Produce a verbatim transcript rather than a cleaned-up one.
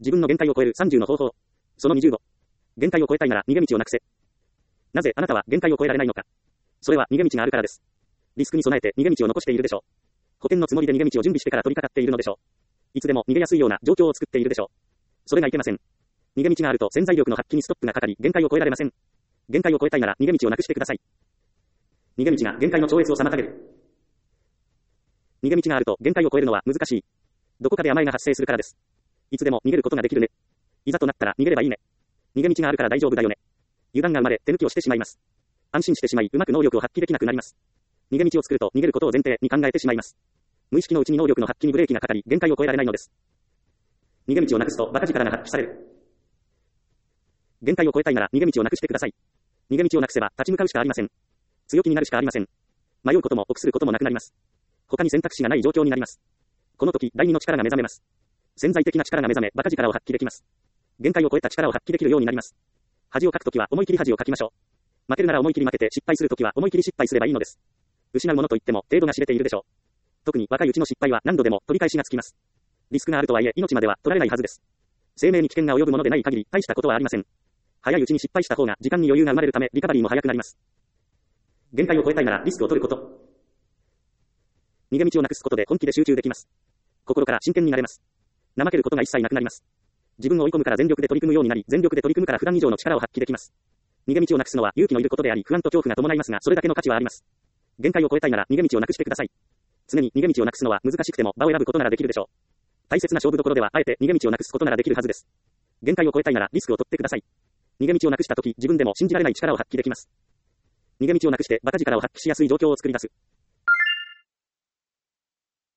自分の限界を超えるさんじゅうの方法。そのにじゅうご。限界を超えたいなら逃げ道をなくせ。なぜあなたは限界を超えられないのか。それは逃げ道があるからです。リスクに備えて逃げ道を残しているでしょう。補填のつもりで逃げ道を準備してから取り掛かっているのでしょう。いつでも逃げやすいような状況を作っているでしょう。それがいけません。逃げ道があると潜在力の発揮にストップがかかり、限界を超えられません。限界を超えたいなら逃げ道をなくしてください。逃げ道が限界の超越を妨げる。逃げ道があると限界を超えるのは難しい。どこかで甘えが発生するからです。いつでも逃げることができるね。いざとなったら逃げればいいね。逃げ道があるから大丈夫だよね。油断が生まれ手抜きをしてしまいます。安心してしまいうまく能力を発揮できなくなります。逃げ道を作ると逃げることを前提に考えてしまいます。無意識のうちに能力の発揮にブレーキがかかり限界を超えられないのです。逃げ道をなくすとバカ力が発揮される。限界を超えたいなら逃げ道をなくしてください。逃げ道をなくせば立ち向かうしかありません。強気になるしかありません。迷うことも臆することもなくなります。他に選択肢がない状況になります。この時第二の力が目覚めます。潜在的な力が目覚めバカ力を発揮できます。限界を超えた力を発揮できるようになります。恥をかくときは思い切り恥をかきましょう。負けるなら思い切り負けて失敗するときは思い切り失敗すればいいのです。失うものといっても程度が知れているでしょう。特に若いうちの失敗は何度でも取り返しがつきます。リスクがあるとはいえ命までは取られないはずです。生命に危険が及ぶものでない限り大したことはありません。早いうちに失敗した方が時間に余裕が生まれるためリカバリーも早くなります。限界を超えたいならリスクを取ること。逃げ道をなくすことで本気で集中できます。心から真剣になれます。怠けることが一切なくなります。自分を追い込むから全力で取り組むようになり、全力で取り組むから普段以上の力を発揮できます。逃げ道をなくすのは勇気のいることであり、不安と恐怖が伴いますが、それだけの価値はあります。限界を超えたいなら逃げ道をなくしてください。常に逃げ道をなくすのは難しくても場を選ぶことならできるでしょう。大切な勝負どころではあえて逃げ道をなくすことならできるはずです。限界を超えたいならリスクを取ってください。逃げ道をなくしたとき、自分でも信じられない力を発揮できます。逃げ道をなくしてバカ力を発揮しやすい状況を作り出す。